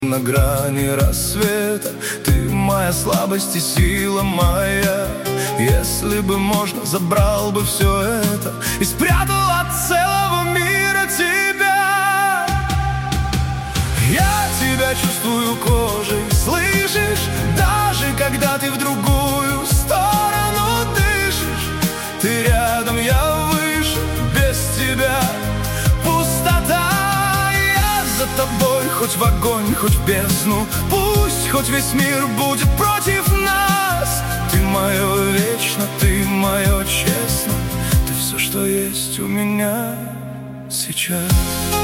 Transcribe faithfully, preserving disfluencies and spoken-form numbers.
На грани рассвета ты моя слабость и сила моя. Если бы можно, забрал бы все это и спрятал от целого мира тебя. Я тебя чувствую кожей, слышишь? Даже когда ты в другую сторону дышишь. Ты рядом, я выше, без тебя пустота. Я за тобой, хоть в огонь, хоть в бездну. Пусть хоть весь мир будет против нас. Ты мое вечно, ты мое честно. Ты все, что есть у меня сейчас.